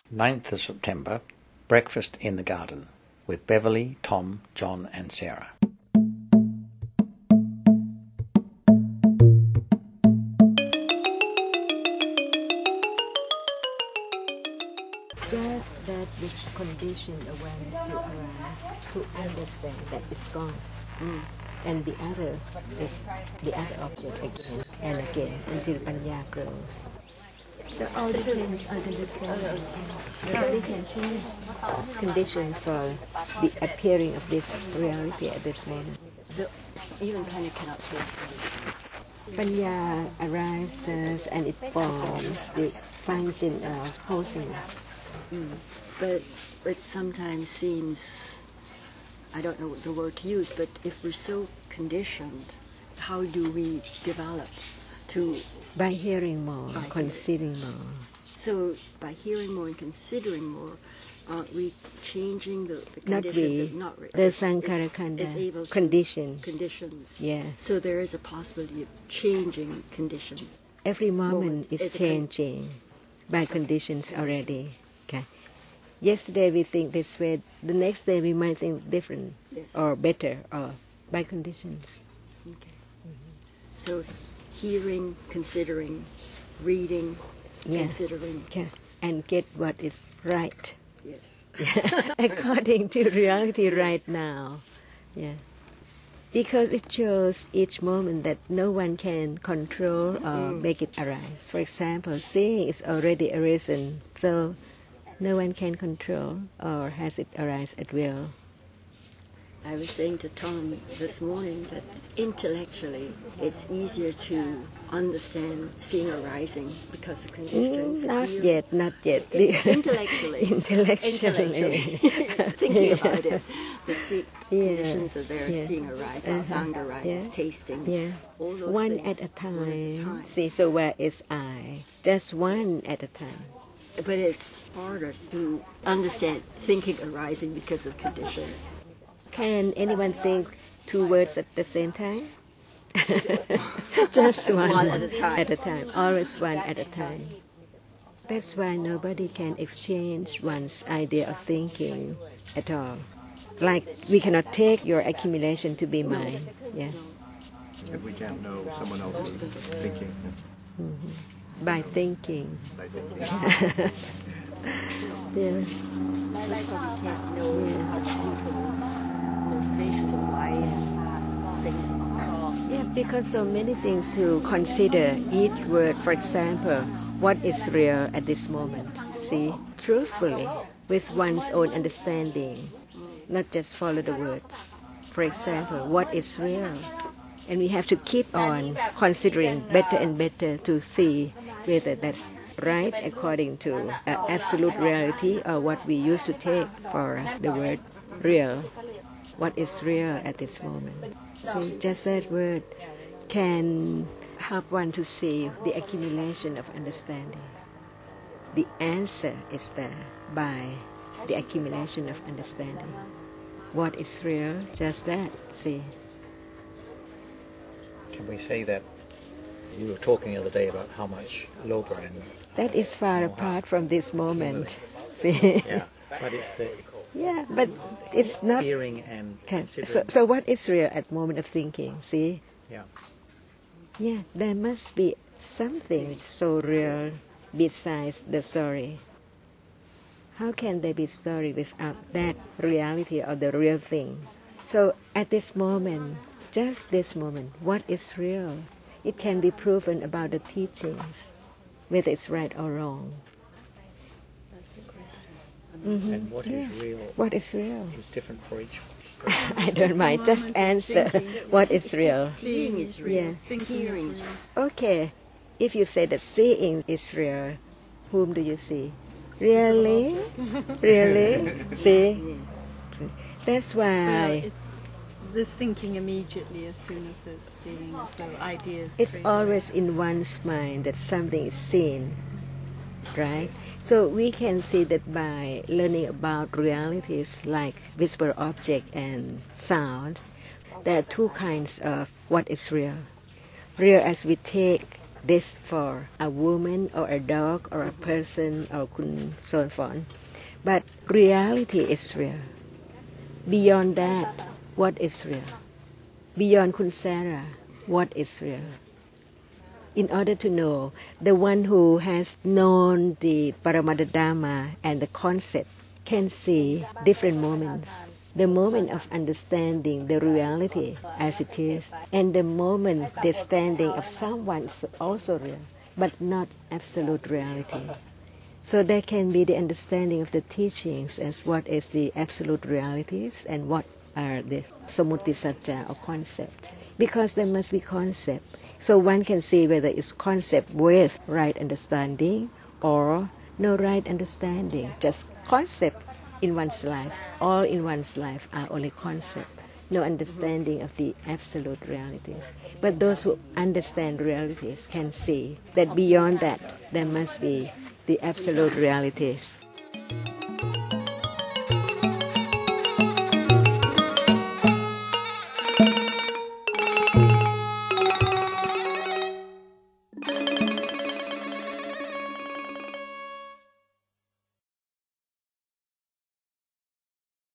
9th of September, breakfast in the garden with Beverly, Tom, John and Sarah. Just that which condition awareness to arise, to understand that it's gone. And the other is the other object again and again until Panya grows. So all depends on understanding. So we can change conditions for the appearing of this reality at this moment. So even Panya cannot change. Panya arises and it forms the function of wholesomeness. But it sometimes seems, I don't know what the word to use, but if we're so conditioned, how do we develop to... By hearing more, considering more. So by hearing more and considering more, aren't we changing the Not conditions? we. Not we. The Sankhara Khanda is able to conditions. Yeah. So there is a possibility of changing conditions. Every moment is changing by conditions already. Okay. Yesterday we think this way, the next day we might think different or better or by conditions. Okay. So hearing, considering, reading, considering. Okay. And get what is right. Yes. According to reality right now. Yeah. Because it shows each moment that no one can control or make it arise. For example, seeing is already arisen, so no one can control or has it arise at will. I was saying to Tom this morning that intellectually it's easier to understand seeing arising because of conditions. Not yet. Intellectually. Thinking about it. The conditions are there, seeing arising, sound arises, tasting. All those one things. at a time. See, so where is I? Just one at a time. But it's harder to understand thinking arising because of conditions. Can anyone think two words at the same time? Just one at a time. At a time. Always one at a time. That's why nobody can exchange one's idea of thinking at all. Like we cannot take your accumulation to be mine. Yeah. If we can't know someone else's thinking. By thinking. Yeah. That's why we can't know how people's motivations or why things are. Yeah, because so many things to consider each word. For example, what is real at this moment? See, truthfully, with one's own understanding, not just follow the words. For example, what is real? And we have to keep on considering better and better to see whether that's right according to absolute reality or what we used to take for the word real. What is real at this moment? So just that word can help one to see the accumulation of understanding. The answer is there by the accumulation of understanding. What is real? Just that, see. Can we say that you were talking the other day about how much lobha and... That is far apart from this moment. See? Yeah, but it's the... Yeah, but it's not... Hearing and considering... So what is real at moment of thinking, see? Yeah. Yeah, there must be something so real besides the story. How can there be story without that reality or the real thing? So at this moment, just this moment, what is real? It can be proven about the teachings, whether it's right or wrong. That's a question. And what is real? What is real? Is different for each person. I don't mind. Just answer. What is real? Seeing is real. Yeah. Hearing is real. Okay. If you say that seeing is real, whom do you see? Really? Really? See? That's why there's thinking immediately as soon as there's seeing, so ideas. it's always in one's mind that something is seen, right? So we can see that by learning about realities like visible object and sound, there are two kinds of what is real. Real as we take this for a woman or a dog or a person or so and so on. But reality is real. Beyond that, what is real? Beyond Kun Sarah, what is real? In order to know, the one who has known the Paramadadama and the concept can see different moments. The moment of understanding the reality as it is, and the moment the standing of someone is also real, but not absolute reality. So there can be the understanding of the teachings as what is the absolute realities and what are the Samuti Satya or concept. Because there must be concept. So one can see whether it's concept with right understanding or no right understanding. Just concept in one's life. All in one's life are only concept. No understanding of the absolute realities. But those who understand realities can see that beyond that there must be the absolute realities.